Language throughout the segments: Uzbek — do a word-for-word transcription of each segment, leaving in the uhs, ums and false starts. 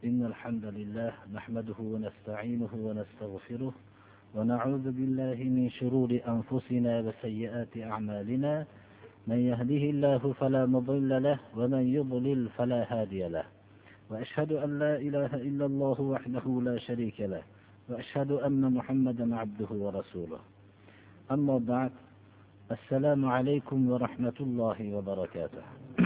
إن الحمد لله نحمده ونستعينه ونستغفره ونعوذ بالله من شرور أنفسنا وسيئات أعمالنا. من يهده الله فلا مضل له ومن يضلل فلا هادي له. وأشهد أن لا إله إلا الله وحده لا شريك له وأشهد أن محمدا عبده ورسوله. أما بعد، السلام عليكم ورحمة الله وبركاته.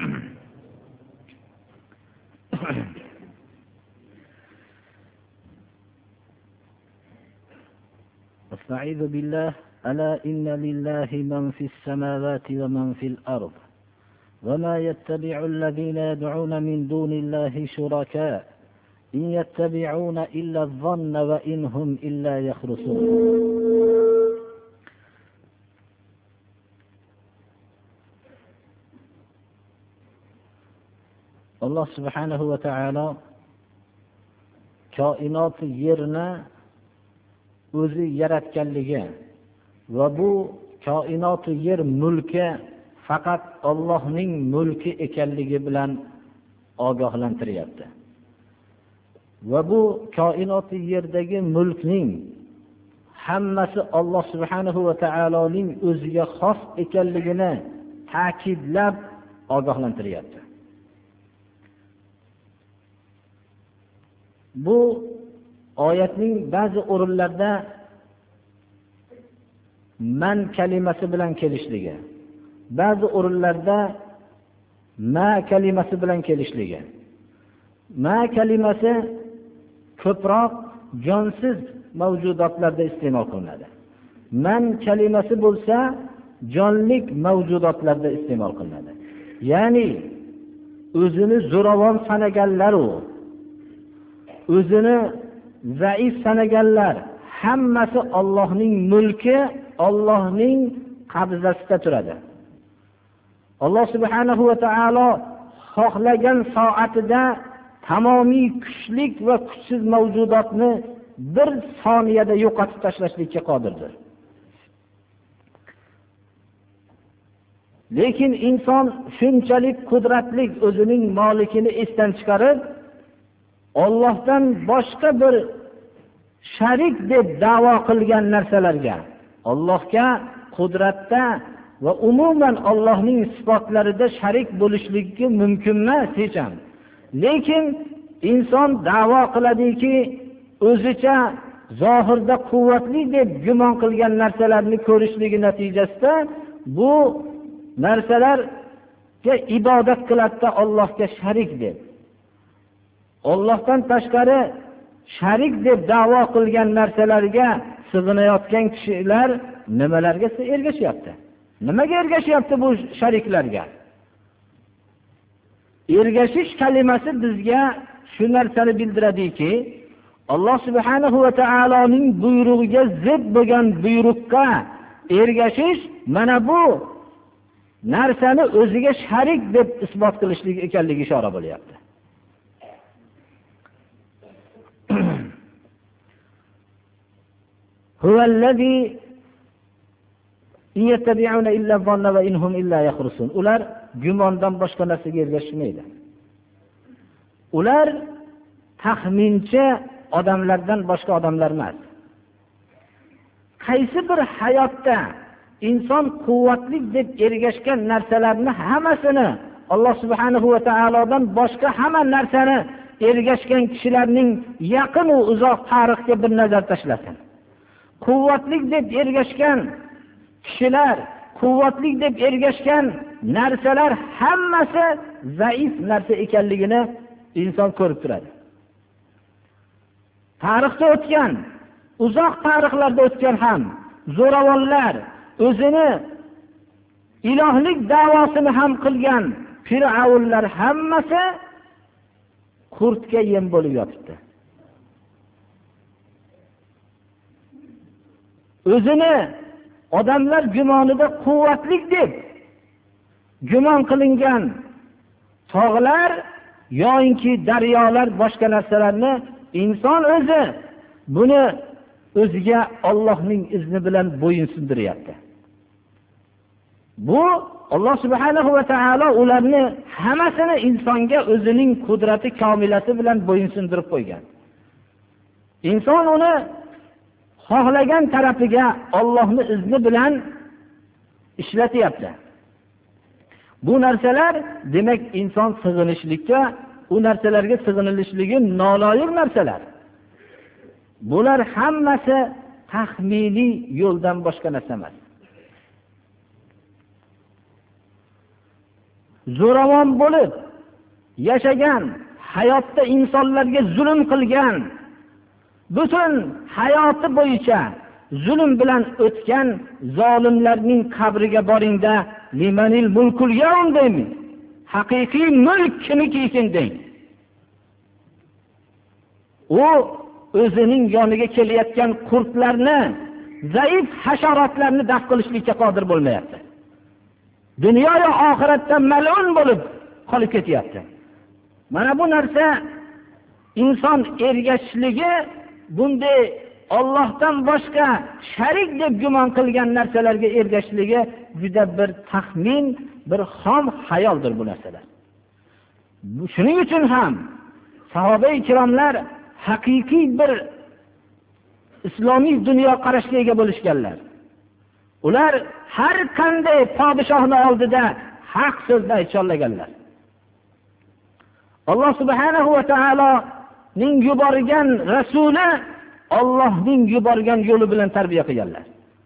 استعيذ بالله: ألا إن لله من في السماوات ومن في الأرض وما يتبع الذين يدعون من دون الله شركاء إن يتبعون إلا الظن وإن هم إلا يخرصون. alloh subhanahu va taolo koinot yerni o'zi yaratganligi va bu koinot yer mulki faqat Allohning mulki ekanligi bilan ogohlantiryapti. Va bu koinot yerdagi mulkning hammasi Alloh subhanahu va taoloning o'ziga xos ekanligini ta'kidlab ogohlantiryapti. Bu oyatning ba'zi o'rinlarda man kalimasi bilan kelishligi, ba'zi o'rinlarda ma kalimasi bilan kelishligi. Ma kalimasi ko'proq jonsiz mavjudotlarda iste'mol qilinadi. Man kalimasi bo'lsa jonlik mavjudotlarda iste'mol qilinadi. Ya'ni o'zini zo'ravon sanaganlar u o'zini zaif sanaganlar hammasi Allohning mulki, Allohning qabzasida turadi. Alloh subhanahu va taolo xohlagan soatida tamomiy kuchlik va kuchsiz mavjudotni bir soniyada yo'qotib tashlashlikka qodirdir. Lekin inson shunchalik qudratli o'zining molikini esdan chiqarib, Allohdan boshqa bir sharik deb da'vo qilgan narsalarga, Allohga qudratda va umuman Allohning sifatlarida sharik bo'lishlikka mumkin emas hech ham. Lekin inson da'vo qiladiki, o'zicha zohirda quvvatli deb gumon qilgan narsalarni ko'rishligi natijasida bu narsalarga ibodat qiladida Allohga sharik deb. Allohdan tashqari sharik deb da'vo qilgan narsalarga sig'inayotgan kishilar nimalarga ergashyapti? Nimaga ergashyapti bu shariklarga? Ergashish kalimasi bizga shu narsani bildiradiki, Alloh subhanahu va taoloning buyrug'iga zid bo'lgan buyruqqa ergashish mana bu narsani o'ziga sharik deb isbot qilishlik ekanligi ishora bo'lyapti. Huvallazi yattabi'una illa zanna va inhum illa yakhrusun. Ular gumondan boshqa narsaga ergashmaydi. Ular taxminchi odamlardan boshqa odamlar emas. Qaysi bir hayotda inson quvvatli deb ergashgan narsalarni hammasini Alloh subhanahu va taolodan boshqa hamma narsani ergashgan kishilarning yaqin va uzoq tarixga bir nazar tashlasin. Quvvatli deb ergashgan kishilar, quvvatli deb ergashgan narsalar hammasi zaif narsa ekanligini inson ko'rib turadi. Tarixda o'tgan, uzoq tarixlarda o'tgan ham zo'ravonlar, o'zini ilohlik da'vosini ham qilgan Fir'avnlar hammasi qurtga yem bo'lib yotibdi. O'zini odamlar gumonida quvvatli deb gumon qilingan tog'lar yoki daryolar, boshqa narsalarni inson o'zi buni o'ziga Allohning izni bilan bo'yin sindiryapti. Bu Alloh subhanahu va taolo ularni hammasini insonga o'zining qudrati komilasi bilan bo'yinsundirib qo'ygan. Inson uni xohlagan tarafiga Allohning izni bilan ishlatyapti. Bu narsalar demak inson sig'inishlikka, u narsalarga sig'inilishligi noloyiq narsalar. Bular hammasi taxminiy yo'ldan boshqa narsa emas. Zo'ravon bo'lib yashagan, hayotda insonlarga zulm qilgan, butun hayoti bo'yicha zulm bilan o'tgan zolimlarning qabriga boringda limanil mulkul yawm deymi? Haqiqiy mulk kimniki ekan deng. U o'zining yoniga kelayotgan qurtlarni, zaif hasharotlarni daf qilishlikka qodir bo'lmayapti. Dunyo va oxiratda mal'un bo'lib qolib ketyapti. Mana bu narsa inson ergashishligi bunday Allohdan boshqa sharik deb gumon qilgan narsalarga ergashishligi juda bir taxmin, bir xom xayoldir bu narsalar. Shuning uchun ham sahoba-i kiromlar haqiqiy bir islomiy dunyo qarashga ega bo'lishganlar. Ular har qanday podshohning oldida haq so'zni aytishganlar. Alloh subhanahu va taoloning yuborgan rasuli Allohning yuborgan yo'li bilan tarbiya qilganlar.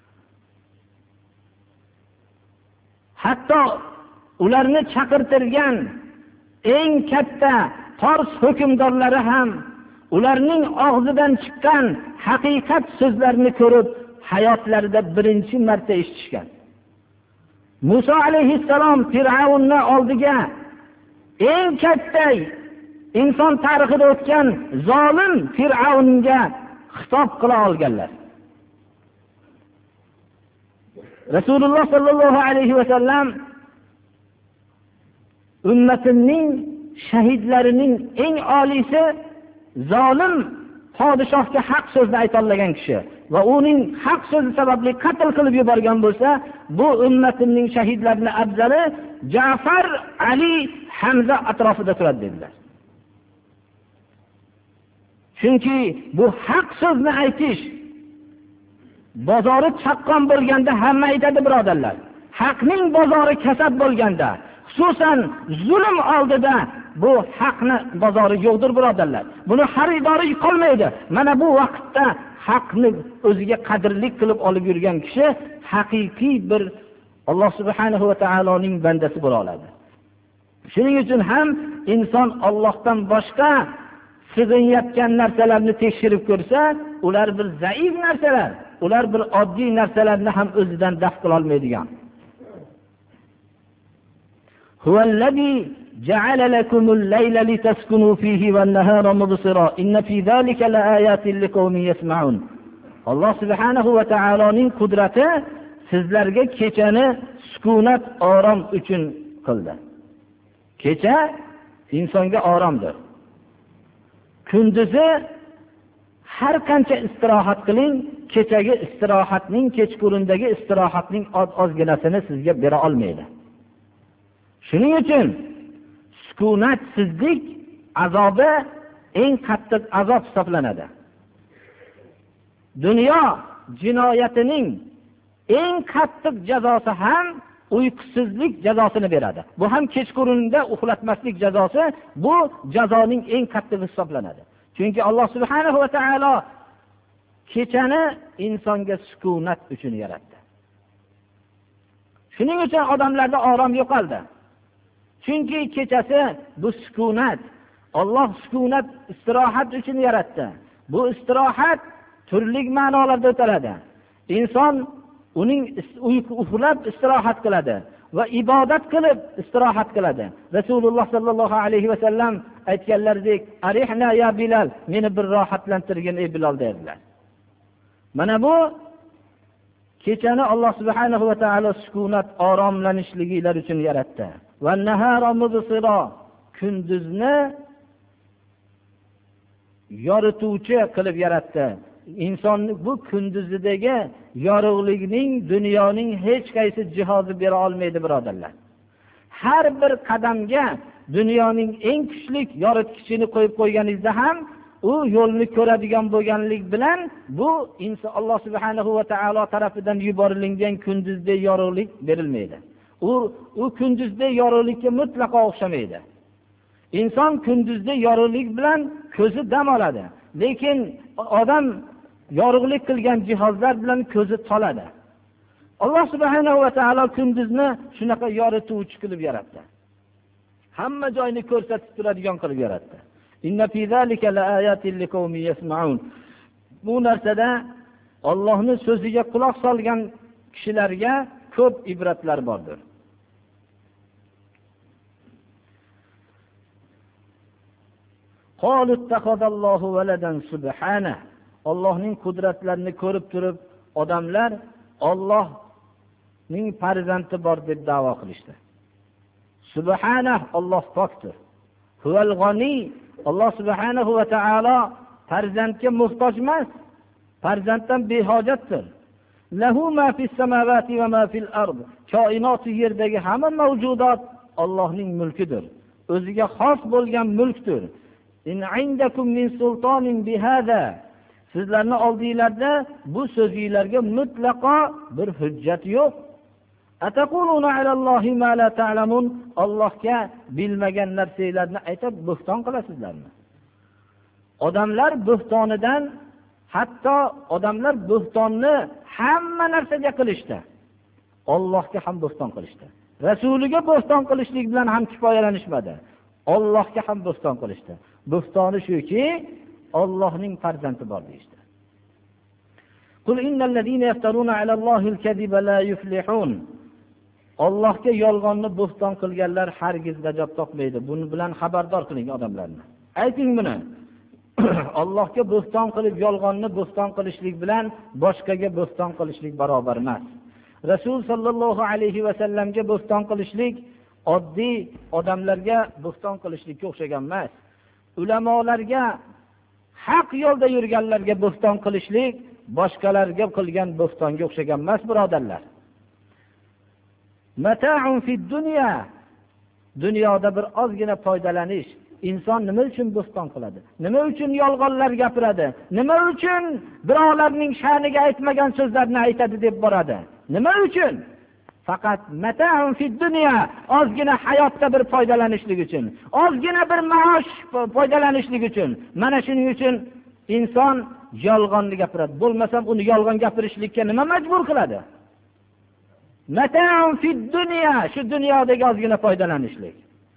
Hatto ularni chaqirtirgan eng katta Fors hukmdorlari ham ularning og'zidan chiqqan haqiqat so'zlarini ko'rib hayotlarida birinchi marta eshitishgan. Musa alayhissalom Fir'avnning oldiga eng katta inson tarixida o'tgan zolim Fir'avnga xitob qila olganlar. Rasululloh sallallohu alayhi va sallam ummatining shahidlarining eng oliysi zolim podshohga haq so'zni ayta olgan kishi va uning haq so'zi sababli qatl qilib yuborgan bo'lsa, bu ummatining shahidlarining afzali Ja'far, Ali, Hamza atrofida turadi dedilar. Chunki bu haq so'zni aytish bozori chaqqon bo'lganda hamma aytadi birodarlar. Haqning bozori kasab bo'lganda, xususan zulm oldida bu haqni bozori yo'qdir birodarlar. Buni xaridori qolmaydi. Mana bu vaqtda haqni o'ziga qadrli qilib olib yurgan kishi haqiqiy bir Alloh subhanahu va taoloning bandasi bo'la oladi. Shuning uchun ham inson Allohdan boshqa sig'inayotgan narsalarni tekshirib ko'rsa, ular bir zaif narsalar, ular bir oddiy narsalarni ham o'zidan daf qila olmaydigan. Huvallazi ja'ala lakumul layla litaskunu fihi wan nahara mubsira inna fi zalika laayatin liqaumin yasma'un. Alloh subhanahu va taoloning qudrati sizlarga kechani sukunat, orom uchun qildi. Kecha insonga oromdir. Kunduzi har qancha istirohat qiling, kechagi istirohatning, kechqurundagi istirohatning ozginasini sizga bera olmaydi. Shuning uchun sukunatsizlik azobi eng qattiq azob hisoblanadi. Dunyo jinoyatining eng qattiq jazosi ham uyqusizlik jazosini beradi. Bu ham kechqurunda uxlatmaslik jazosi, bu jazoning eng qattiq hisoblanadi. Chunki Alloh subhanahu va taolo kechani insonga sukunat uchun yaratdi. Shuning uchun odamlarda orom yo'qoldi. Chunki kechasi bu sukunat, Alloh sukunat, istirohat uchun yaratdi. Bu istirohat turli ma'nolarda o'tiladi. Inson uning uxlab istirohat qiladi va ibodat qilib istirohat qiladi. Rasululloh sallallohu alayhi va sallam aytganlaridek, "Arihna ya Bilal, meni bir rohatlantirgin ey Bilal" dedilar. Mana bu kechani Alloh subhanahu va taolo sukunat, oromlanishligilar uchun yaratdi. Va nahara mubsira, kunduzni yorituvchi qilib yaratdi. insonni bu kunduzidagi yorug'likning dunyoning hech qaysi jihozi bera olmaydi, birodarlar. Har bir qadamga dunyoning eng kuchli yoritgichini qo'yib qo'yganingizda ham u yo'lni ko'radigan bo'lganlik bilan bu inson Alloh subhanahu va taolo tarafidan yuborilgan kunduzdagi yorug'lik berilmaydi. U u kunduzdagi yorug'likka mutlaqo o'xshamaydi. Inson kunduzda yorug'lik bilan ko'zi dam oladi, lekin odam yorug'lik qilgan jihozlar bilan ko'zi toladi. Alloh subhanahu va taolo kunduzni shunaqa yorituvchi qilib yaratdi. Hamma joyni ko'rsatib turadigan qilib yaratdi. Inna fi zalika laayatin liqaumin yasma'un. Bu narsada Allohning so'ziga quloq solgan kishilarga ko'p ibratlar bordir. Qalu ittakhadallohu waladan subhana. Allohning qudratlarini ko'rib turib odamlar Allohning farzandi bor deb da'vo qilishdi. Subhana, Alloh pokdir. Huval g'ani, Alloh subhanahu va taolo farzandga muhtoj emas, farzanddan behojatdir. Lahu ma fis samawati va ma fil ard. Koinot yerdagi hamma mavjudot Allohning mulkidir. O'ziga xos bo'lgan mulkdir. In indakum min sultonin bihada. Sizlarning oldingizda bu so'zingizlarga mutlaqo bir hujjat yo'q. Ataquluna alallohi ma la ta'lamun. Allohga bilmagan narsalarni aytib bo'xton qilasizlarmi? Odamlar bo'xtonidan, hatto odamlar bo'xtonni hamma narsaga qilishdi. Allohga ham bo'xton qilishdi. Rasuliga bo'xton qilishlik bilan ham kifoyalanishmadi. Allohga ham bo'xton qilishdi. Bo'xtoni shuki, Allohning farzandi bor deydi. Qul innallazina yaftaruna alallohil kadiba la yuflihun. Allohga yolg'onni bo'xton qilganlar hargiz najot topmaydi. Buni bilan xabardor qiling odamlarni. Ayting buni. Allohga bo'xton qilib yolg'onni bo'xton qilishlik bilan boshqaga bo'xton qilishlik barobar emas. Rasul sallallohu alayhi va sallamga bo'xton qilishlik oddiy odamlarga bo'xton qilishlikka o'xshagan emas. Ulamolarga, haq yo'lda yurganlarga bo'xton qilishlik boshqalarga qilgan bo'xtonga o'xshagan emas, birodarlar. Mata'un fid dunya. Dunyoda bir ozgina foydalanish. Inson nima uchun bo'xton qiladi? Nima uchun yolg'onlar gapiradi? Nima uchun birovlarning sha'niga aytmagan so'zlarni aytadi deb boradi? Nima uchun? Faqat mata'un fid dunya, ozgina hayotda bir foydalanishlik uchun, ozgina bir maosh foydalanishlik uchun. Mana shuning uchun inson yolg'onni gapiradi. Bo'lmasam uni yolg'on gapirishlikka nima majbur qiladi? Mata'un fid dunya, shu dunyodagi ozgina foydalanishlik.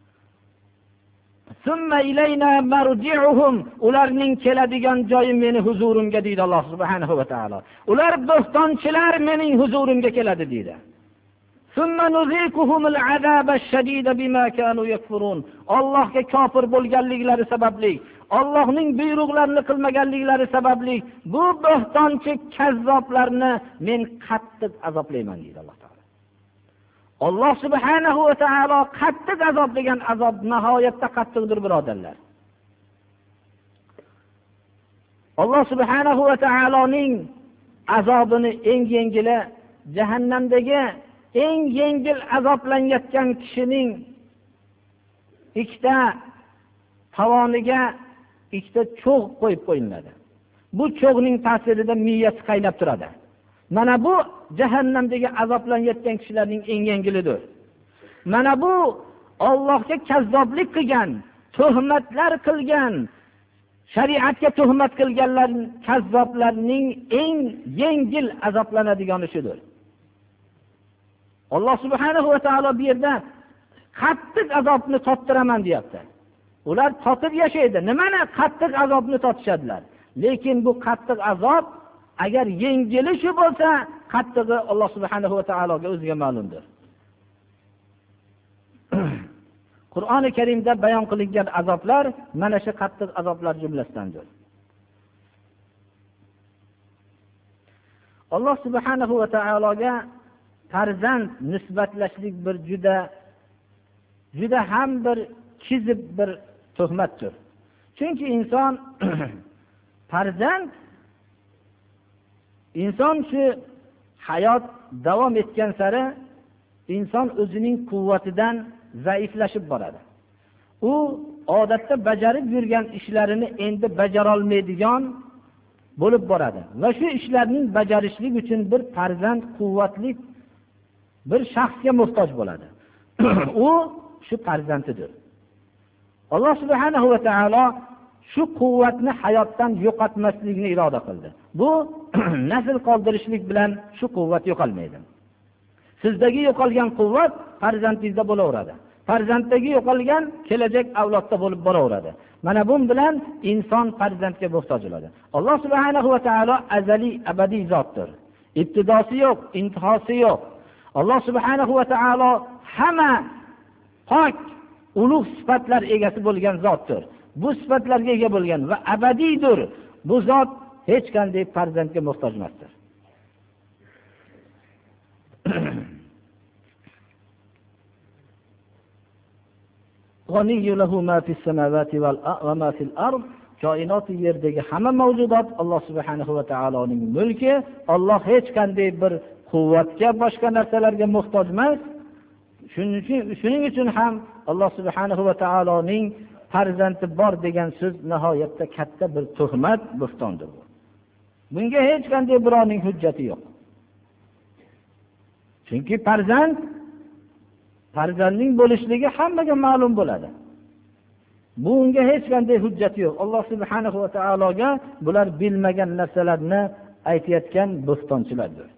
Summa ilayna marji'uhum, ularning keladigan joyi meni huzurimga deydi Alloh subhanahu va taolo. Ular bo'xtonchilar mening huzurimga keladi deydi. Summa nuziquhumul azaba shadida bima kanu yakfurun. Allohga kofir bo'lganliklari sababli, Allohning buyruqlarini qilmaganliklari sababli bu bo'xtonchi kazzoblarni men qattiq azoblayman deydi Alloh taolo. Alloh subhanahu va taolo qattiq azoblagan azob nihoyatda qattiqdir, birodarlar. Alloh subhanahu va taoloning azobini eng yengili jahannamdagi eng yengil azoblanayotgan kishining ikkita tovoniga ikkita cho'g' qo'yib qo'yiladi. Bu cho'g'ning ta'sirida miyasi qaynab turadi. Mana bu jahannamdagi azoblanayotgan kishilarning eng yengilidir. Mana bu Allohga kazzoblik qilgan, tuhmatlar qilgan, shariatga tuhmat qilganlar, kazzoblarning eng yengil azoblanadigan shudir. Alloh subhanahu va taolo bu yerda qattiq azobni totiraman deyapti. Ular totib yashaydi. Nimani qattiq azobni totishadilar? Lekin bu qattiq azob agar yengili shu bo'lsa, qattig'i Alloh subhanahu va taologa o'ziga ma'lumdir. Qur'oni Karimda bayon qilingan azoblar mana shu qattiq azoblar jumlasidandir. Alloh subhanahu va taologa farzand nisbatlashlik bir juda juda ham bir kizib bir tuhmatdir. Chunki inson farzand inson shu hayot davom etgan sari inson o'zining quvvatidan zaiflashib boradi. U odatda bajarib yurgan ishlarini endi bajara olmaydigan bo'lib boradi va shu ishlarning bajarishlik uchun bir farzand, quvvatli bir shaxsga muhtoj bo'ladi. U shu farzandidir. Alloh subhanahu va taolo shu quvvatni hayotdan yo'qotmaslikni iroda qildi. Bu nasl qoldirishlik bilan shu quvvat yo'qolmaydi. Sizdagi yo'qolgan quvvat farzandingizda bo'laveradi. Farzanddagi yo'qolgan kelajak avlodda bo'lib boraveradi. Mana bu bilan inson farzandga muhtoj bo'ladi. Alloh subhanahu va taolo azaliy, abadiy zotdir. Ibtidosi yo'q, intihosi yo'q. Alloh subhanahu va taolo hamma pok, ulug' sifatlar egasi bo'lgan zotdir. Bu sifatlarga ega bo'lgan va abadiydir. Bu zot hech qanday farzandga muhtoj emasdir. Koinot yerdagi hamma mavjudot Alloh subhanahu va taoloning mulki. Alloh hech qanday bir quvvatga, boshqa narsalarga muhtoj emas. Shuning uchun, shuning uchun ham Alloh subhanahu va taoloning farzandi bor degan so'z nihoyatda katta bir tuhmat, bo'xtondir bu. Bunga hech qanday birovning hujjati yo'q. Chunki farzand farzandning bo'lishligi hammaga ma'lum bo'ladi. Bunga hech qanday hujjati yo'q. Alloh subhanahu va taologa bular bilmagan narsalarni aytayotgan bo'xtonchilardir.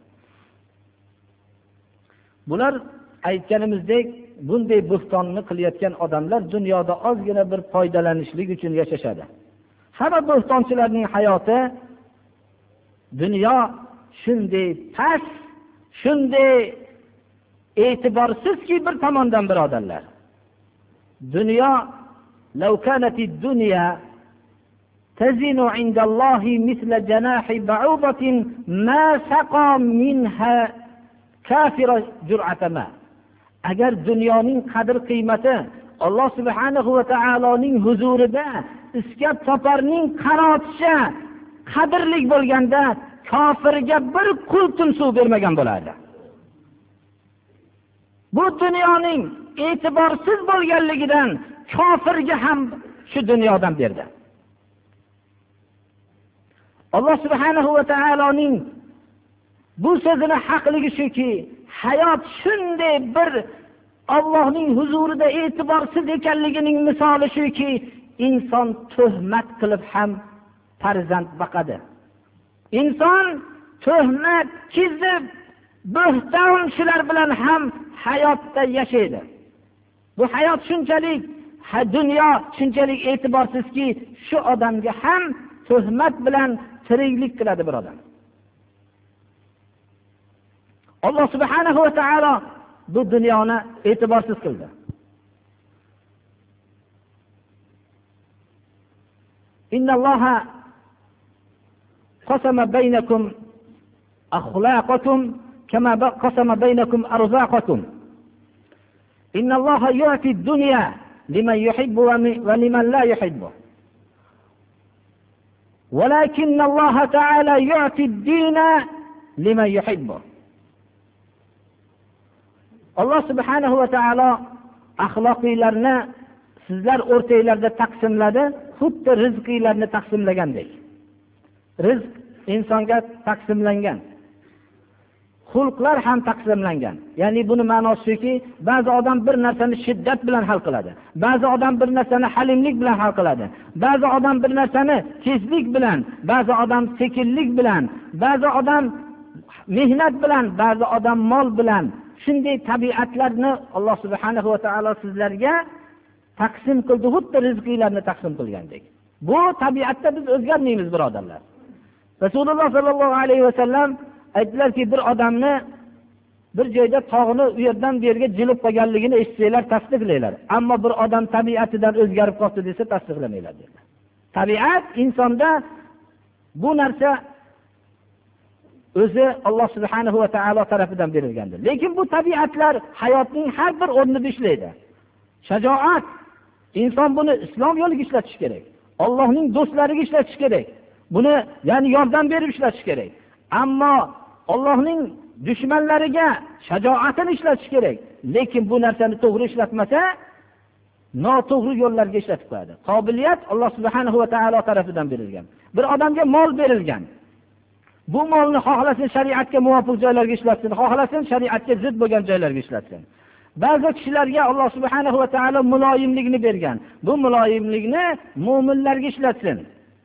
Bular aytganimizdek, bunday bo'xtonni qilayotgan odamlar dunyoda ozgina bir foydalanishlik uchun yashashadi. Hamma bo'xtonchilarning hayoti dunyo shunday past, shunday e'tiborsizki bir tomondan birodarlar. Dunyo law kanatid dunya tazinu indallohi misla janahi ba'udatin ma saqa minha kafira jur'atama. Agar dunyoning qadr qiymati Alloh subhanahu va taoloning huzurida iskab toparning qanoticha qadrlik bo'lganda kofirga bir qultum suv bermagan bo'lardi. Bu dunyoning e'tiborsiz bo'lganligidan kofirga ham shu dunyodan berdi. Alloh subhanahu va taoloning bu so'zini haqligi shuki, hayot shunday bir Allohning huzurida e'tiborsiz ekanligining misoli shuki, inson tuhmat qilib ham farzand baqadi. Inson tuhmat, kizib, bo'xton shular bilan ham hayotda yashaydi. Bu hayot shunchalik, ha dunyo shunchalik e'tiborsizki, shu odamga ham tuhmat bilan tiriklik qiladi bir odam. Alloh subhanahu va taolo bu dunyoni e'tiborsiz qildi. Innalloha qasama baynakum akhlaqakum kama qasama baynakum arzaqakum. Innalloha yu'ti ad-dunya liman yuhibbu wa liman la yuhibbu. Walakinna Alloh ta'ala yu'ti ad-dina liman yuhibbu. Alloh subhanahu va taolo axloqiylarni sizlar o'rtanglarda taqsimladi, xuddi rizqiylarni taqsimlagandek. Rizq insonga taqsimlangan. Xulqlar ham taqsimlangan. Ya'ni buni ma'nosi shuki, ba'zi odam bir narsani shiddat bilan hal qiladi. Ba'zi odam bir narsani halimlik bilan hal qiladi. Ba'zi odam bir narsani tezlik bilan, ba'zi odam sekinlik bilan, ba'zi odam mehnat bilan, ba'zi odam mol bilan. Shunday tabiatlarni Alloh subhanahu va taolo sizlarga taqsim qildi, xuddi rizqiylarni taqsim qilgandek. Bu tabiatda biz o'zgarmaymiz birodarlar. Rasululloh sallallohu alayhi va sallam aytdilarki, bir odamni bir joyda tog'ni u yerdan bu yerga jilib qolganligini eshitsanglar tasdiqlaylar. Ammo bir odam tabiatidan o'zgarib qoldi desa tasdiqlamaylar dedilar. Tabiat insonda bu narsa o'zi Alloh subhanahu va taolo tarafidan berilgandir. Lekin bu tabiatlar hayotning har bir o'rnida ishlaydi. Shajoat, inson buni islom yo'liga ishlatish kerak. Allohning do'stlariga ishlatish kerak. Buni, ya'ni yordam berib ishlatish kerak. Ammo Allohning dushmanlariga shajoatini ishlatish kerak. Lekin bu narsani to'g'ri ishlatmasa, noto'g'ri yo'llarga ishlatib qo'yadi. Qobiliyat Alloh subhanahu va taolo tomonidan berilgan. Bir odamga mol berilgan. Bu molni xohlasin shariatga muvofiq joylarga ishlatsin, xohlasin shariatga zid bo'lgan joylarga ishlatsin. Ba'zi kishilarga Alloh subhanahu va taolo muloyimlikni bergan. Bu muloyimlikni mu'minlarga ishlatsin.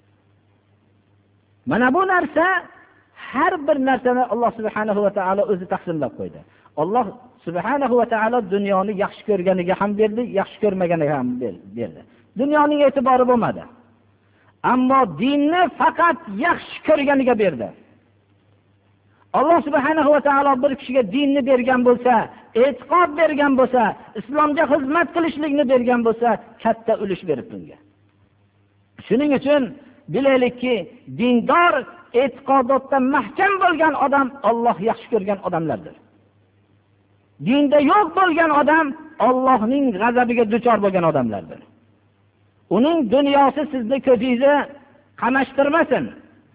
Mana bu narsa har bir narsani Alloh subhanahu va taolo o'zi taqsimlab qo'ydi. Alloh subhanahu va taolo dunyoni yaxshi ko'rganiga ham berdi, yaxshi ko'rmaganiga ham berdi. Dunyoning e'tibori bo'lmadi. Ammo dinni faqat yaxshi ko'rganiga berdi. Alloh subhanahu va taolo bir kishiga dinni bergan bo'lsa, e'tiqod bergan bo'lsa, islomga xizmat qilishlikni bergan bo'lsa, katta ulush beribdi unga. Shuning uchun bilaylikki, dindor, e'tiqodotda mahkam bo'lgan odam Alloh yaxshi ko'rgan odamlardir. Dinda yo'q bo'lgan odam Allohning g'azabiga duchor bo'lgan odamlardir. Uning dunyosi sizni ko'zingizni qamashtirmasin.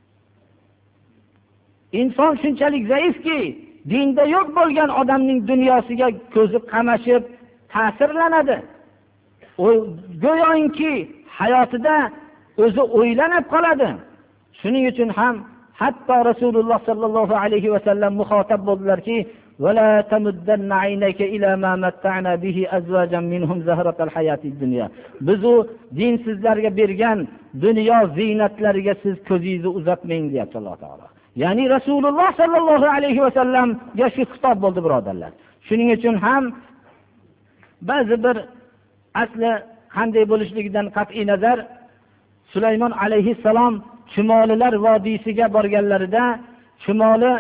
Inson shunchalik zaifki, dinda yo'q bo'lgan odamning dunyosiga ko'zi qamashib ta'sirlanadi. O go'yoki hayotida o'zi o'ylanib qoladi. Shuning uchun ham hatto Rasululloh sallallohu alayhi va sallam muxotab bo'ldilarki, "Wala tamuddanna aynaka ila ma matta'na bihi azwajan minhum zahratal hayatid dunya." Biz u dinsizlarga bergan dunyo ziynatlariga siz ko'zingizni uzatmang deyapti Alloh taolo. Ya'ni Rasululloh sallallohu alayhi va sallamga shu xitob bo'ldi, birodarlar. Shuning uchun ham ba'zi bir asli qanday bo'lishligidan qat'iy nazar Sulaymon alayhissalom Chumolilar vodiysiga borganlarida chumoli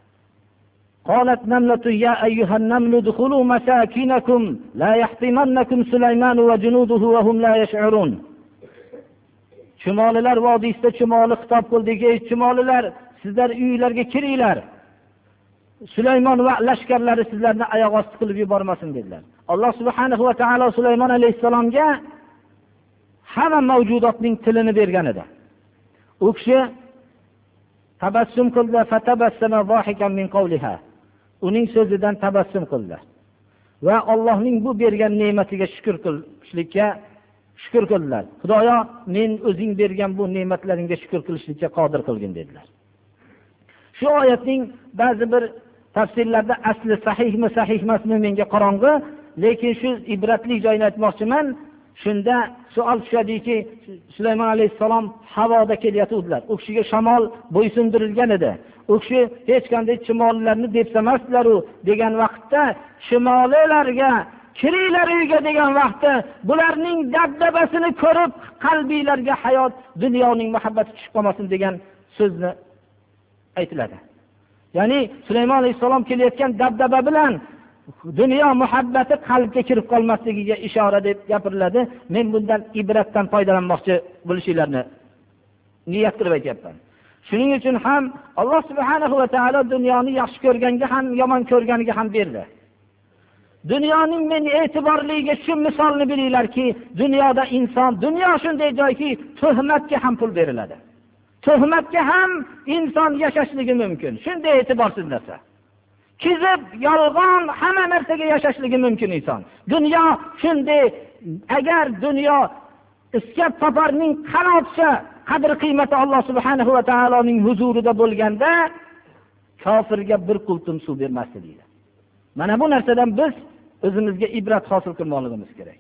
قالت نملة يا أيها النمل ادخلوا مساكنكم لا يحطمنكم سليمان وجنوده وهم لا يشعرون. Chumolilar vodiysida chumoli xitob qildiki, chumolilar sizlar uylarga kiringlar. Sulaymon va lashkarlari sizlarni oyoq osti qilib yubormasin dedilar. Alloh subhanahu va taolo Sulaymon alayhisalomga hamma mavjudotning tilini bergan edi. U kishi tabassum qildi, fatabassama zohikan min qawliha. Uning so'zidan tabassum qildi va Allohning bu bergan ne'matiga shukr qilishlikka shukr qildilar. Xudoyo, men o'zing bergan bu ne'matlaringga shukr qilishlikka qodir qilgin dedilar. Shu oyatning ba'zi bir tafsirlarda asli sahihmi, sahih emasmi menga qorong'i, lekin shu ibratli joyini aytmoqchiman. Shunda savol tushadiki, Sulaymon alayhissalom havoda kelayotdilar. U kishiga shamol bo'ysundirilgan edi. U kishi hech qanday chumolilarni depsamasdilar u degan vaqtda chumolilarga kiringlar uyga degan vaqtda bularning dabdabasini ko'rib qalbinglarga hayot, dunyoning muhabbati tushib qolmasin degan so'zni aytiladi. Ya'ni Sulaymon alayhissalom kelayotgan dabdaba bilan dunyo muhabbati qalbga kirib qolmasligiga ishora deb gapiriladi. Men bundan ibratdan foydalanmoqchi bo'lishinglarni niyat qilib aytyapman. Shuning uchun ham Alloh subhanahu va taolo dunyoni yaxshi ko'rganga ham, yomon ko'rganiga ham berdi. Dunyoning men e'tiborliga shu misolni bilinglarki, dunyoda inson, dunyo shunday joyki, tuhmatga ham pul beriladi. Tuhmatga ham inson yashashligi mumkin. Shunday e'tiborsiz narsa. Kizib, yolg'on, hamma narsaga yashashligi mumkin inson. Dunyo shunday, agar dunyo iskab toparning qanotcha qadr qiymati Alloh subhanahu va taoloning huzurida bo'lganda kofirga bir qultum suv bermasdi deydi. Mana bu narsadan biz o'zimizga ibrat hosil qilmoqligimiz kerak.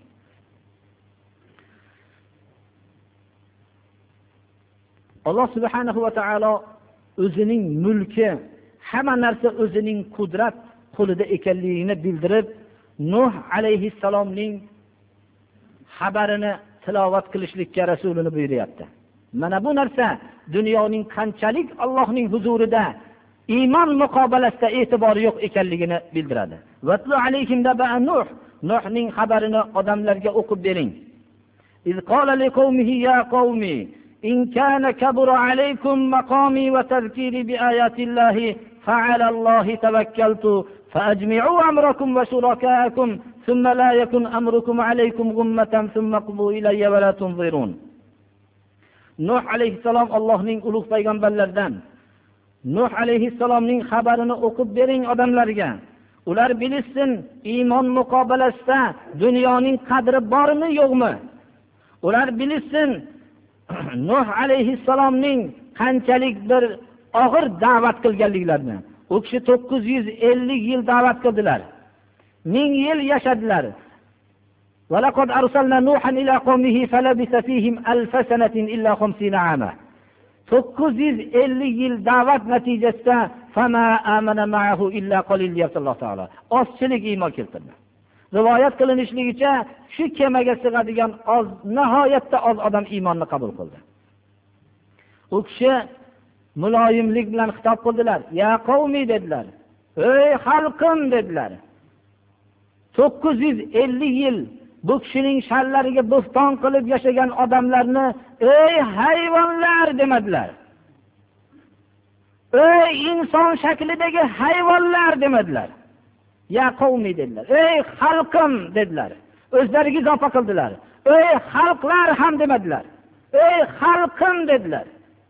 Alloh subhanahu va taolo o'zining mulki, hamma narsa o'zining qudrat qo'lida ekanligini bildirib, Nuh alayhissalomning xabarini tilovat qilishlikka rasulini buyuryapti. Mana bu narsa dunyoning qanchalik Allohning huzurida iymon muqobalasida e'tibori yo'q ekanligini bildiradi. Vatlu alayhim naba Nuh, Nuhning xabarini odamlarga o'qib bering. İz qala liqawmihi ya qawmi in kana kabura alaykum maqami va tazkiri bi ayatillahi fa'ala Allohi tawakkaltu fa'ajmi'u amrakum wa shurakaakum thumma la yakun amrukum alaykum ghummatan thumma qubu ilayya wa la tunzirun. Nuh alayhissalom Allohning ulug' payg'ambarlaridan Nuh alayhissalomning xabarini o'qib bering odamlarga. Ular bilsin, iymon muqobalasida dunyoning qadri bormi, yo'qmi? Ular bilsin, Nuh alayhissalomning qanchalik bir og'ir da'vat qilganliklarini. U kishi to'qqiz yuz ellik yil da'vat qildilar. ming yil yashadilar. Va laqad arsalna Nuhan ila qawmihi falabisa fihim alf sanatin illa khamsina ama. to'qqiz yuz ellik yil da'vat natijasida fama amana ma'ahu illa qalil deyapti Alloh taolo. Ozchilik iymon keltirdi. Rivoyat qilinishligicha shu kemaga sig'adigan oz, nihoyatda oz odam iymonni qabul qildi. U kishi muloyimlik bilan xitob qildilar. Ya qavmi dedilar. Ey xalqim dedilar. to'qqiz yuz ellik yil bu kishining sharlariga bo'xton qilib yashagan odamlarni ey hayvonlar demadilar. Ey inson shaklidagi hayvonlar demadilar. Ya qavmi dedilar. Ey xalqim dedilar. O'zlariga izofa qildilar. Ey xalqlar ham demadilar. Ey xalqim dedilar.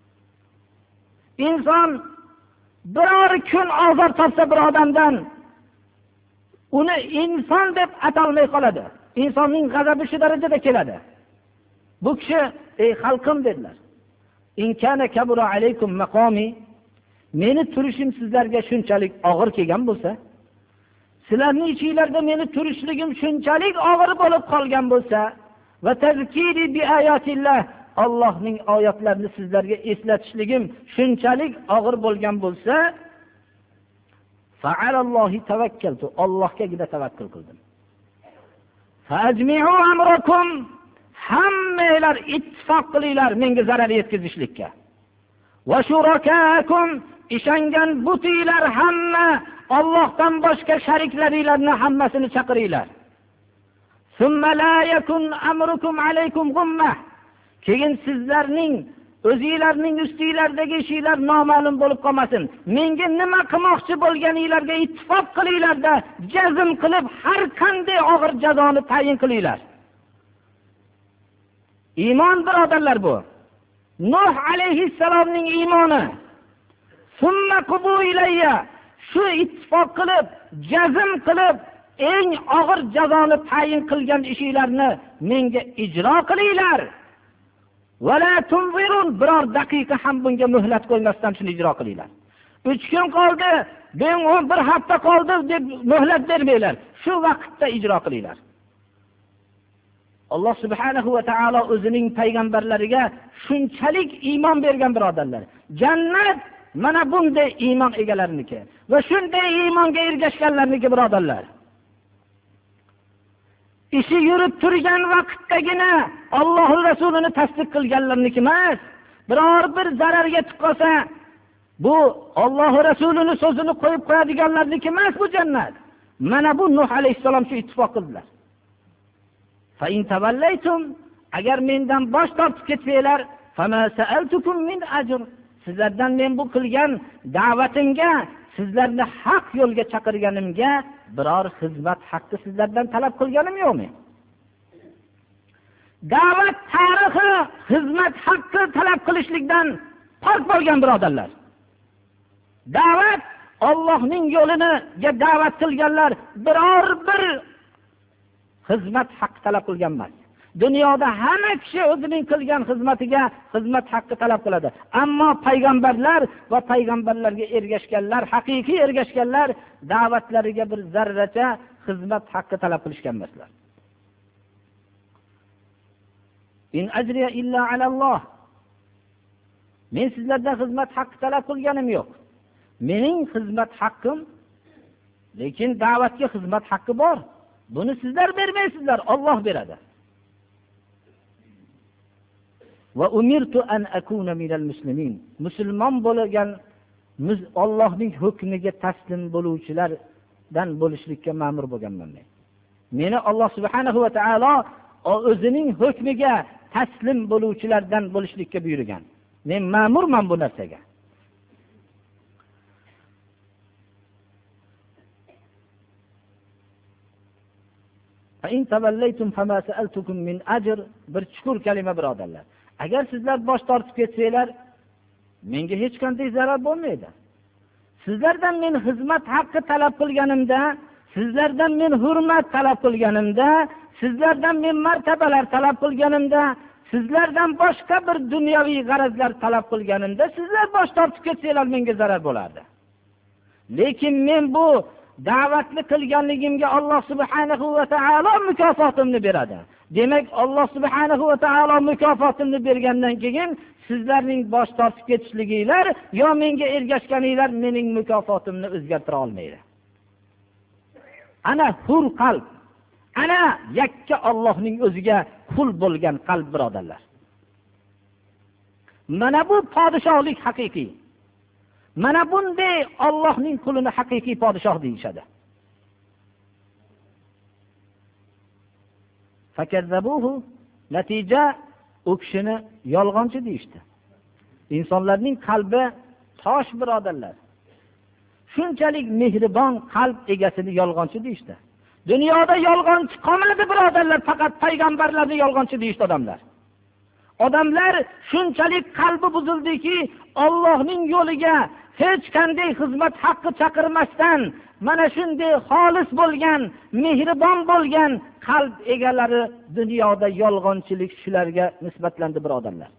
Inson biror kun ozor topsa bir odamdan uni inson deb atalmay qoladi. Insonning g'azabi shu darajada keladi. Bu kishi ey xalqim dedilar. In kana kabura alaykum maqami, meni turishim sizlarga shunchalik og'ir kelgan bo'lsa, sizlarning ichingizda meni turishligim shunchalik og'ir bo'lib qolgan bo'lsa, va tazkiri bi ayatillah, Allohning oyatlarini sizlarga eslatishligim shunchalik og'ir bo'lgan bo'lsa, fa'alallohi tavakkaltu, Allohga gida tavakkul qildim. Fajmi'u amrakum, hammanglar ittifoq qilinglar menga zarar yetkazishlikka. Va shurakaakum, ishongan butinglar hamma Allohdan boshqa shariklaringlarni hammasini chaqiringlar. Summa la yakun amrukum alaykum ghummah. Keyin sizlarning o'zingizlarning ustinglardagi ishlar noma'lum bo'lib qolmasin. Menga nima qilmoqchi bo'lganinglarga ittifoq qilinglarda, jazm qilib har qanday og'ir jazoni tayin qilinglar. Iymon birodarlar bu. Nuh alayhissalomning iymoni. Summa qubu ilayya, shu ittifoq qilib, jazm qilib eng og'ir jazoni tayin qilgan ishlarni menga ijro qilinglar. Wala tunzirun, biror daqiqa ham bunga muhlat qo'ymasdan shuni ijro qilinglar. uch kun qoldi, ben o'n bir hafta qoldi deb muhlat bermanglar. Shu vaqtda ijro qilinglar. Alloh subhanahu va taolo o'zining payg'ambarlariga shunchalik iymon bergan birodarlar. Jannat mana bunday iymon egalariniki va shunday iymonga ergashganlarniki birodarlar. Ishi yurib turgan vaqtdagina Alloh rasulini tasdiq qilganlarniki emas. Biror bir zararga chiqqasa, bu Alloh rasulining so'zini qo'yib qo'yadiganlarniki emas bu jannat. Mana bu Nuh alayhisalom shu ittifoq qildilar. Fa in tavallaytum, agar mendan bosh tortib ketsanglar, fama sa'altukum min ajr, sizlardan men bu qilgan da'vatimga, sizlarni haq yo'lga chaqirganimga biror xizmat haqqi sizlardan talab qilganim yo'qmi? Da'vat tarixi xizmat haqqi talab qilishlikdan farq bo'lgan birodarlar. Da'vat Allohning yo'liniga da'vat qilganlar biror bir xizmat haqqi talab qilgan emas. Dunyoda hamma kishi o'zining qilgan xizmatiga xizmat haqqi talab qiladi. Ammo payg'ambarlar va payg'ambarlarga ergashganlar, haqiqiy ergashganlar da'vatlariga bir zarracha xizmat haqqi talab qilishgan emaslar. In ajriya illa alalloh. Men sizlardan xizmat haqqi talab qilganim yo'q. Mening xizmat haqqim, lekin da'vatga xizmat haqqi bor. Buni sizlar bermaysizlar, Alloh beradi. Va umirtu an akuna minal muslimin. Musulmon bo'lgan, Allohning hukmiga taslim bo'luvchilardan bo'lishlikka ma'mur bo'lganman men. Meni Alloh subhanahu va taolo o'zining hukmiga taslim bo'luvchilardan bo'lishlikka buyurgan. Men ma'murman bu narsaga. In tavallaytum fama sa'altukum min ajr, bir chuqur kalima birodarlar. Agar sizlar bosh tortib ketsanglar, menga hech qanday zarar bo'lmaydi. Sizlardan men xizmat haqqi talab qilganimda, sizlardan men hurmat talab qilganimda, sizlardan men martabalar talab qilganimda, sizlardan boshqa bir dunyoviy g'arazlar talab qilganimda, sizlar bosh tortib ketsanglar menga zarar bo'lardi. Lekin men bu da'vatni qilganligimga Alloh subhanahu va taolo mukofotimni beradi. Demak, Alloh subhanahu va taolo mukofotimni bergandan keyin sizlarning bosh tortib ketishliginglar yo menga ergashganinglar mening mukofotimni o'zgartira olmaydi. Ana hur qalb, ana yakka Allohning o'ziga qul bo'lgan qalb, birodarlar. Mana bu podshohlik haqiqiy. Mana bunday Allohning qulini haqiqiy podshoh deyishadi. Fakazzabuhu, natija u kishini yolg'onchi deyishdi. Insonlarning qalbi tosh, birodarlar. Shunchalik mehribon qalb egasini yolg'onchi deyishdi. Dunyoda yolg'onchi qolmadi, birodarlar, faqat payg'ambarlarni yolg'onchi deyishdi odamlar. Odamlar shunchalik qalbi buzildiki, Allohning yo'liga hech qanday xizmat haqqi chaqirmasdan mana shunday xolis bo'lgan, mehribon bo'lgan qalb egalari dunyoda yolg'onchilik shularga nisbatlandi, birodarlar.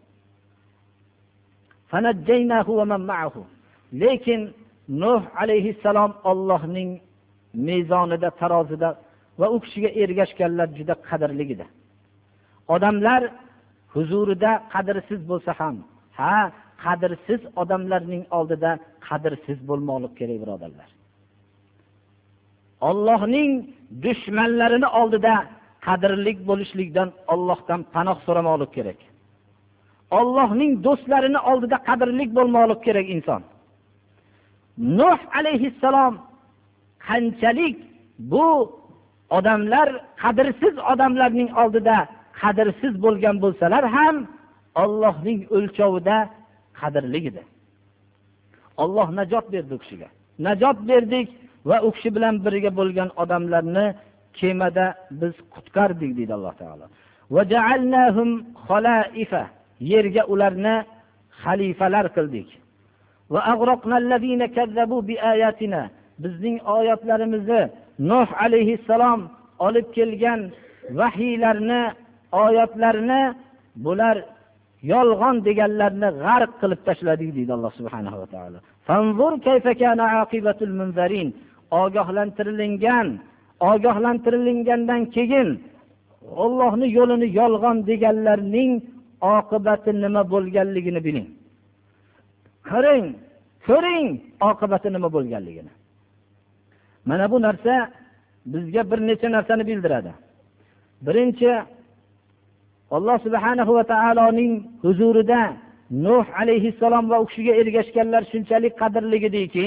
Fanajjaynahu va man ma'ahu. Lekin Nuh alayhissalom Allohning mezonida, tarozida va u kishiga ergashganlar juda qadrli edi. Odamlar huzurida qadrsiz bo'lsa ham, ha, qadrsiz odamlarning oldida qadrsiz bo'lmoqlik kerak, birodarlar. Allohning dushmanlarini oldida qadrlik bo'lishlikdan Allohdan panoh so'ramoqlik kerak. Allohning do'stlarini oldida qadrlik bo'lmoqlik kerak inson. Nuh alayhissalom qanchalik bu odamlar qadrsiz odamlarning oldida qadrsiz bo'lgan bo'lsalar ham Allohning o'lchovida qadrli edi. Alloh najot berdi u kishiga. Najot berdik va u kishi bilan birga bo'lgan odamlarni kemada biz qutqardik deydi Alloh taolo. Va ja'alnahum xalaifa, yerga ularni xalifalar qildik. Va aghraqnallazina kazzabu biayatina, bizning oyatlarimizni, Nuh alayhissalom olib kelgan vahiylarni, oyatlarni bular yolg'on deganlarni g'arq qilib tashladik deydi Alloh subhanahu va taolo. Fanzur kayfa kana aqibatul munzarin. Ogohlantirilgan, ogohlantirilgandan keyin Allohning yo'lini yolg'on deganlarning oqibati nima bo'lganligini biling. Qarang, ko'ring oqibati nima bo'lganligini. Mana bu narsa bizga bir necha narsani bildiradi. Birinchi, Alloh subhanahu va taoloning huzurida Nuh alayhissalom va u kishiga ergashganlar shunchalik qadrli ediki,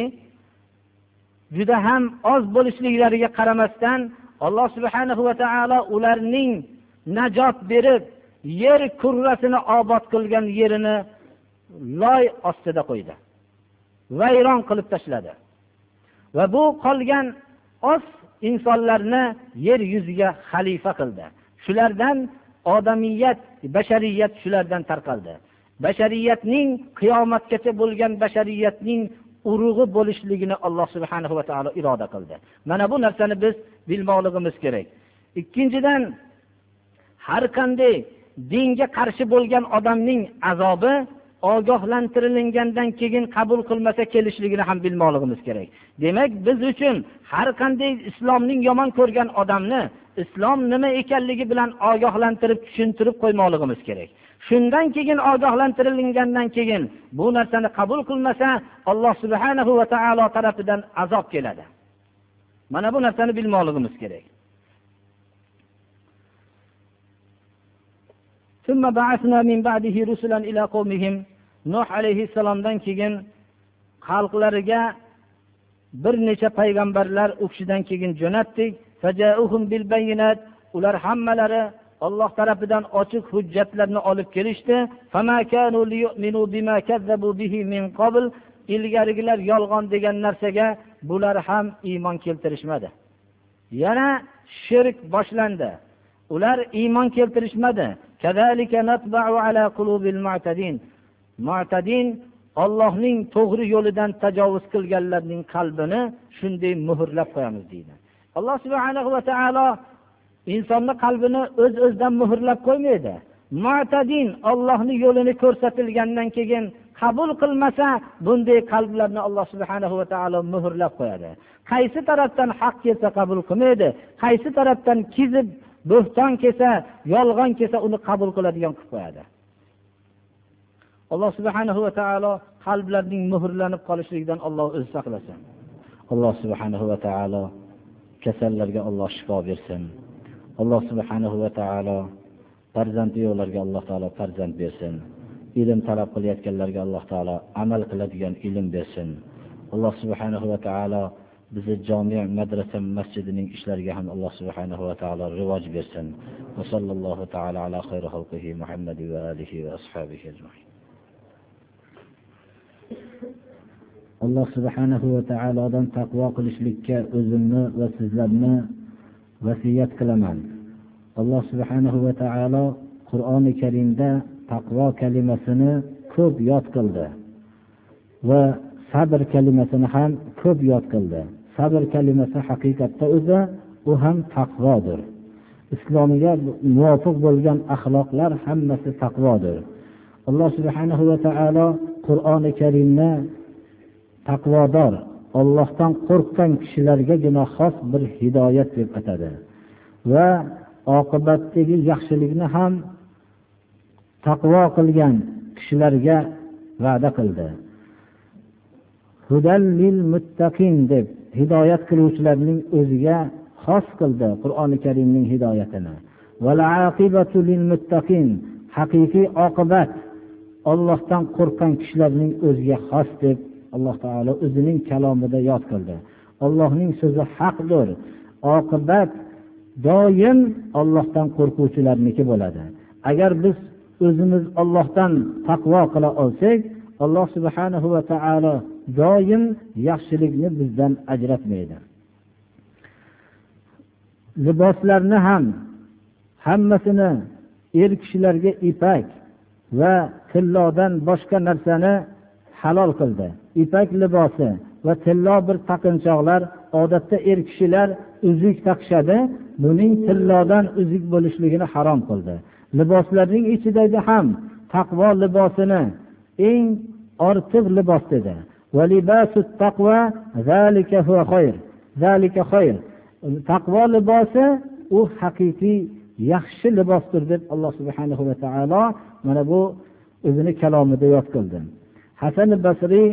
juda ham oz bo'lishliklariga qaramasdan Alloh subhanahu va taolo ularning najot berib, yer kurrasini obod qilgan yerini loy ostida qo'ydi. Vayron qilib tashladi. Va bu qolgan oz insonlarni yer yuziga xalifa qildi. Shulardan odamiyat, bashariyat shulardan tarqaldi. Bashariyatning qiyomatgacha bo'lgan bashariyatning urug'i bo'lishligini Alloh subhanahu va taolo iroda qildi. Mana bu narsani biz bilmoqligimiz kerak. Ikkinchidan, har qanday dinga qarshi bo'lgan odamning azobi ogohlantirilgandan keyin qabul qilmasa kelishligini ham bilmoqligimiz kerak. Demak, biz uchun har qanday islomning yomon ko'rgan odamni islom nima ekanligi bilan ogohlantirib, tushuntirib qo'ymoqligimiz kerak. Shundan keyin ogohlantirilgandan keyin bu narsani qabul qilmasa, Alloh subhanahu va taolo tarafidan azob keladi. Mana bu narsani bilmoqligimiz kerak. Thumma ba'athna min ba'dihi rusulan ila qawmihim. Nuh alayhissalomdan keyin xalqlariga bir necha payg'ambarlar u kishidan keyin jo'natdik. Faja'uhum bil bayinat. Ular hammalari Alloh tarafidan ochiq hujjatlarni olib kelishdi. Fama kanu liyu'minu bima kazzabu bihi min qabl. Ilgarigilar yolg'on degan narsaga bular ham iymon keltirishmadi. Yana shirk boshlandi. Ular iymon keltirishmadi. Kazalika natba'u ala qulubil mu'tadin. Mu'tadin Allohning to'g'ri yo'lidan tajovuz qilganlarning qalbini shunday muhrlab qo'yamiz deydi. Alloh subhanahu va taolo insonning qalbini o'z-o'zidan muhrlab qo'ymaydi. Mu'tadin Allohning yo'lini ko'rsatilgandan keyin qabul qilmasa, bunday qalblarni Alloh subhanahu va taolo muhrlab qo'yadi. Qaysi tarafdan haq kelsa qabul qilmaydi, qaysi tarafdan kizib, bo'hton kelsa, yolg'on kelsa uni qabul qiladigan qilib qo'yadi. Alloh subhanahu va taolo qalblarning muhrlanib qolishligidan Alloh o'zi saqlasin. Alloh subhanahu va taolo kasallarga Alloh shifo bersin. Alloh subhanahu va taolo farzandli yo'llarga Alloh taolo farzand bersin. Ilm talab qilayotganlarga Alloh taolo amal qiladigan ilm bersin. Alloh subhanahu va taolo bizni jami' madrasa masjidining ishlariga ham Alloh subhanahu va taolo rivoj bersin. Va sallallohu taala ala xayri xalqihi Muhammad va alihi va ashabihi ajma'in. Alloh subhanahu va taolodan taqvo qilishlikka o'zimni va sizlarni vasiyat qilaman. Alloh subhanahu va taolo Qur'oni Karimda taqvo kalimasini ko'p yod qildi va sabr kalimasini ham ko'p yod qildi. Sabr kalimasi haqiqatda o'zi u ham taqvodir. Islomga muvofiq bo'lgan axloqlar hammasi taqvodir. Alloh subhanahu va taolo Qur'oni Karimni taqvodor, Allohdan qo'rqgan kishilargagina xos bir hidoyat deb atadi va oqibatdagi yaxshilikni ham taqvo qilgan kishilarga va'da qildi. Hudal lil muttaqin deb hidoyat qiluvchilarning o'ziga xos qildi Qur'oni Karimning hidoyatini. Val aqibatu lil muttaqin, haqiqiy oqibat Allohdan qo'rqgan kishilarning o'ziga xos deb Alloh taolo o'zining kalomida yod qildi. Allohning so'zi haqdir. Oqibat doim Allohdan qo'rquvchilarniki bo'ladi. Agar biz o'zimiz Allohdan taqvo qila olsak, Alloh subhanahu va taolo doim yaxshilikni bizdan ajratmaydi. Liboslarni ham hammasini er kishilarga ipak va tillodan boshqa narsani halol qildi. Ipak libosi va tillo bir taqinchoqlar odatda er kishilar uzuk taqishadi. Buning tillodan uzuk bo'lishligini harom qildi. Liboslarning ichidagi ham taqvo libosini eng ortiq libos dedi. Va libasut taqva zalika huwa khayr. Zalika khayr. Taqvo libosi u haqiqiy yaxshi libosdir deb Alloh subhanahu va taolo mana bu o'zini kalomida yod qildi. Hasan al-Basri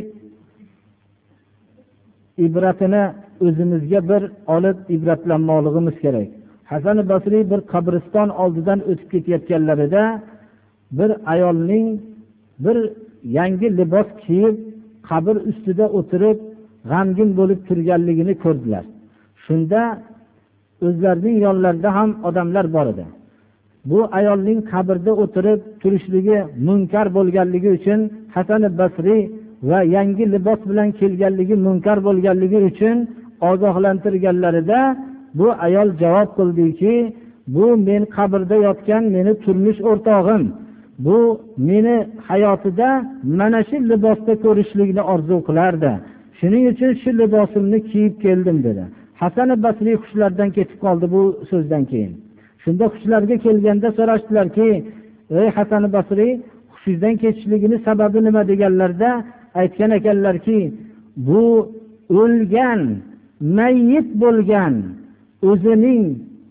ibratini o'zimizga bir olib ibratlanmoqligimiz kerak. Hasan al-Basri bir qabriston oldidan o'tib ketayotganlarida bir ayolning bir yangi libos kiyib qabr ustida o'tirib g'amgin bo'lib turganligini ko'rdilar. Shunda o'zlarining yonlarida ham odamlar bor edi. Bu ayolning qabrda o'tirib turishligi munkar bo'lganligi uchun Hasan al-Basri va yangi libos bilan kelganligi munkar bo'lganligi uchun ogohlantirganlarida bu ayol javob qildiki, bu men qabrda yotgan meni turmush o'rtog'im. Bu meni hayotida mana shu libosda ko'rishlikni orzu qilardi. Shuning uchun shu libosimni kiyib keldim dedi. Hasan al-Basri xushlardan ketib qoldi bu so'zdan keyin. Shunda xushlarga kelganda so'rashdilarki, "Ey Hasan al-Basri, xushingizdan ketishligini sababi nima?" deganlarda aytgan ekanlarki, bu o'lgan, mayyit bo'lgan, o'zining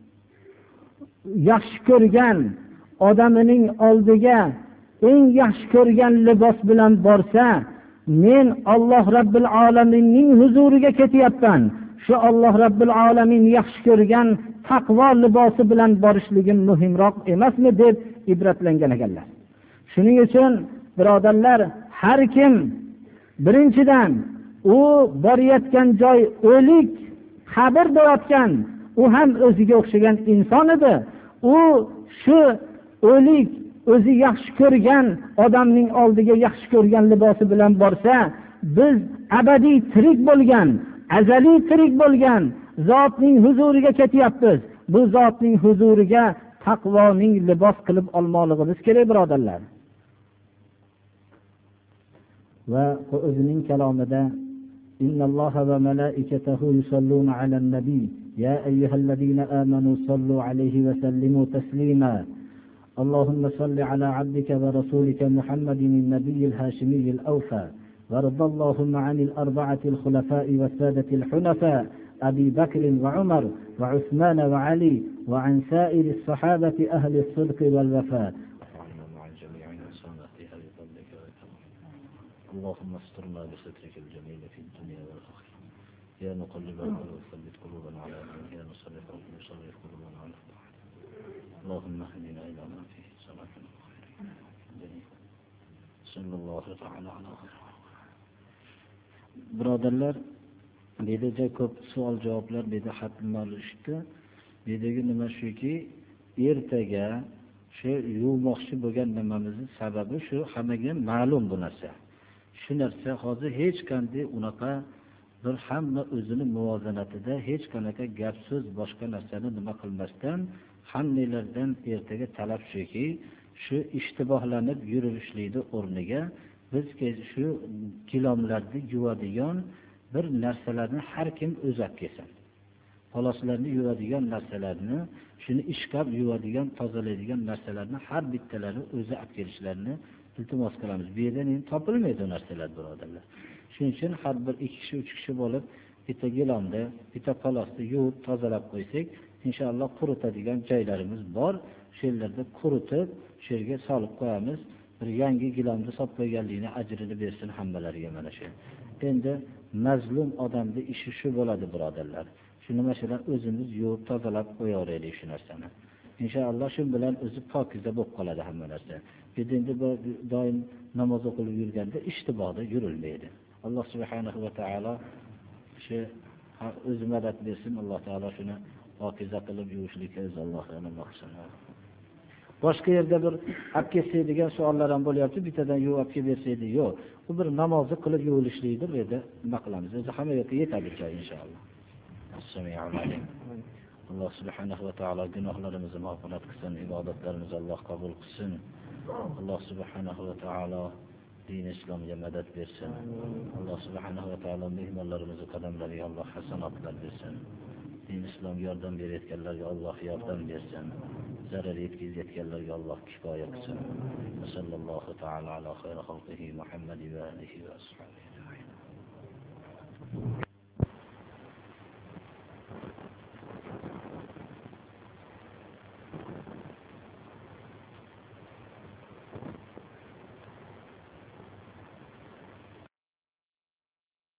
yaxshi ko'rgan odamining oldiga eng yaxshi ko'rgan libos bilan borsa, men Alloh Rabbil Alaminning huzuriga ketyapman. Shu Alloh Rabbil Alamin yaxshi ko'rgan taqvo libosi bilan borishligim muhimroq emasmi deb ibratlangan ekanlar. Shuning uchun birodarlar, har kim birinchidan u borayotgan joy o'lik, qabrda yotgan, u ham o'ziga o'xshagan inson edi. U shu o'lik o'zi yaxshi ko'rgan odamning oldiga yaxshi ko'rgan libosi bilan borsa, biz abadiy tirik bo'lgan, azaliy tirik bo'lgan zotning huzuriga ketyapmiz. Bu zotning huzuriga taqvoning libos qilib olmoqligimiz kerak birodarlar. va o'zining kalomida إن الله وملائكته يصلون على النبي يا أيها الذين آمنوا صلوا عليه وسلموا تسليما اللهم صل على عبدك ورسولك محمد النبي الهاشمي الأوفى وارض اللهم عن الأربعة الخلفاء والسادة الحنفاء أبي بكر وعمر وعثمان وعلي وعن سائر الصحابة أهل الصدق والوفاء اللهم استرنا بسترك الجميل في الدنيا والآخرة يا مقلب القلوب ثبت قلوبنا على دينك يا مصرف مصرف قلوبنا على طاعتك اللهم اهدنا إلى ما فيه صلاح الخير صلى الله تعالى على خير. Birodarlar, dedi juda ko'p savol javoblar dedi xatlar olishdi. Dedigi nima shuki, ertaga shu yuvmoqchi bo'lgan nimamizning sababi shu hammaga ma'lum bu narsa. Shu narsa hozir hech qanday unaqa bir hamma o'zini muvozanatida hech qanaqa gap so'z boshqa narsani nima qilmasdan hammalardan ertaga talab shuki, shu ishtibohlanib yurilishlikni o'rniga biz shu gilomlarni yuvadigan bir narsalarni har kim o'zi olib kelsin. Poloslarni yuvadigan narsalarni, shuni ishqab yuvadigan, tozalaydigan narsalarni har bittalari o'zi olib kelishlarini iltimos qilamiz. Bu yerdan endi topilmaydi bu narsalar, birodarlar. Shuning uchun har bir ikki kishi, uch kishi bo'lib bitta gilomda, bitta polosni yuvib tozalab qo'ysak, inshaalloh quritadigan joylarimiz bor. Shu yerlarda quritib, shu yerga solib qo'yamiz. Bir yangi gilomda solib qo'yganligini ajrini bersin hammalariga mana shu. Endi mazlum odamning ishi shu bo'ladi, birodarlar. Shuni mashalar o'zimiz yuvib tozalab qo'yaveraylik shu narsani. Inshaalloh shu bilan o'zi pokiza bo'lib qoladi hamma narsa. Biz endi doim namoz o'qib yurganda ishtibohda yurilmaydi. Alloh subhanahu va taolo shu o'zi madad bersin. Alloh taolo shuni pokiza qilib yuvishlikka o'zi Allohdan maqsad. Boshqa yerda bir olib kelsa savollar ham bo'lyapti. Bittadan yuvib olib kelib bersaydi, yo'q. Bu bir namozni qilib yuvilishlikdir, bu yerda nima qilamiz? O'zi hamma yoqqa yetadi inshaalloh. Assalomu alaykum. Alloh subhanahu va taolo gunohlarimizni mag'firat qilsin, ibodatlarimizni Alloh qabul qilsin. Alloh subhanahu va taolo din islomga madad bersin. Alloh subhanahu va taolo mehmonlarimizning qadamlariga Alloh hasanotlar bersin. Din islomga yordam berayotganlarga Alloh yordam bersin. Zarar yetkazayotganlarga Alloh kifoya qilsin. Sallallohu taala ala xayri xalqihi Muhammad va alihi va ashabihi.